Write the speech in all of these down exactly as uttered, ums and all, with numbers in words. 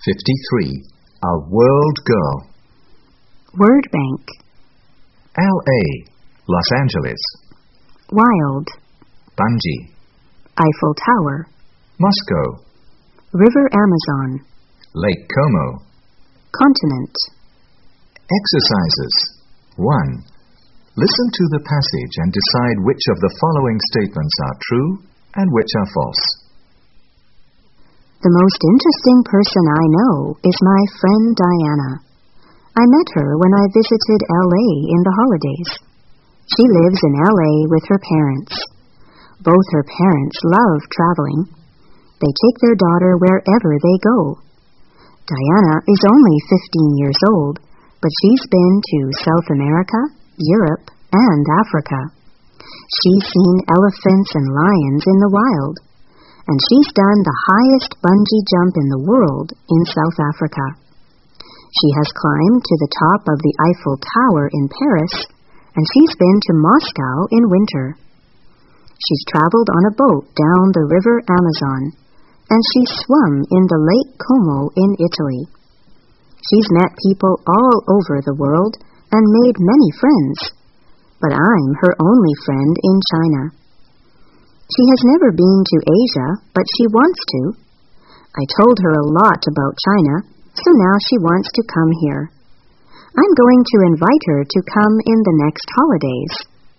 fifty-three. A World Girl. Word Bank. L A. Los Angeles. Wild. Bungee. Eiffel Tower. Moscow. River Amazon. Lake Como. Continent. Exercises. one. Listen to the passage and decide which of the following statements are true and which are false. The most interesting person I know is my friend Diana. I met her when I visited L A in the holidays. She lives in L A with her parents. Both her parents love traveling. They take their daughter wherever they go. Diana is only fifteen years old, but she's been to South America, Europe, and Africa. She's seen elephants and lions in the wild, and she's done the highest bungee jump in the world in South Africa. She has climbed to the top of the Eiffel Tower in Paris, and she's been to Moscow in winter. She's traveled on a boat down the River Amazon, and she swum in the Lake Como in Italy. She's met people all over the world and made many friends, but I'm her only friend in China. She has never been to Asia, but she wants to. I told her a lot about China, so now she wants to come here. I'm going to invite her to come in the next holidays.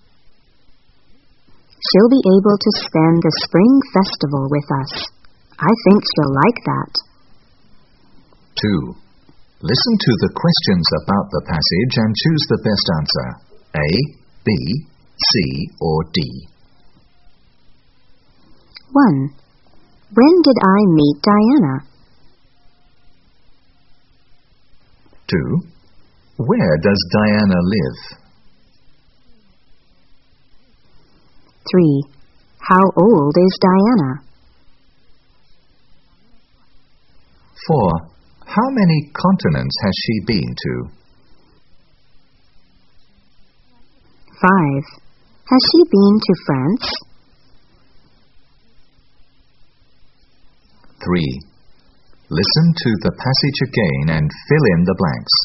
She'll be able to spend the Spring Festival with us. I think she'll like that. two. Listen to the questions about the passage and choose the best answer. A, B, C, or D. one. When did I meet Diana? two. Where does Diana live? three. How old is Diana? four. How many continents has she been to? five. Has she been to France? three. Listen to the passage again and fill in the blanks.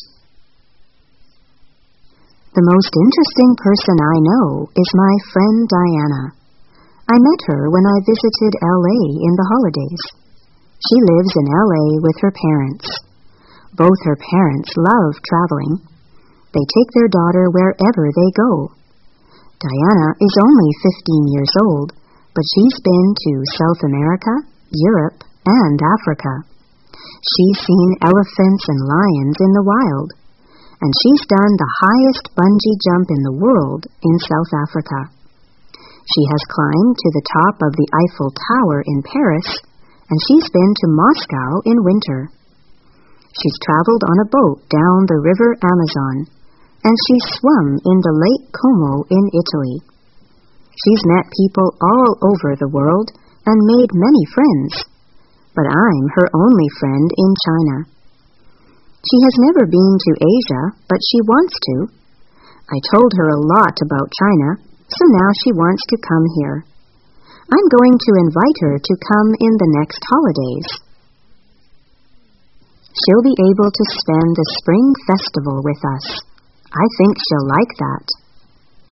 The most interesting person I know is my friend Diana. I met her when I visited L A in the holidays. She lives in L A with her parents. Both her parents love traveling. They take their daughter wherever they go. Diana is only fifteen years old, but she's been to South America, Europe, and Africa. She's seen elephants and lions in the wild, and she's done the highest bungee jump in the world in South Africa. She has climbed to the top of the Eiffel Tower in Paris, and she's been to Moscow in winter. She's traveled on a boat down the River Amazon, and she's swum in the Lake Como in Italy. She's met people all over the world and made many friends, but I'm her only friend in China. She has never been to Asia, but she wants to. I told her a lot about China, so now she wants to come here. I'm going to invite her to come in the next holidays. She'll be able to spend the Spring Festival with us. I think she'll like that.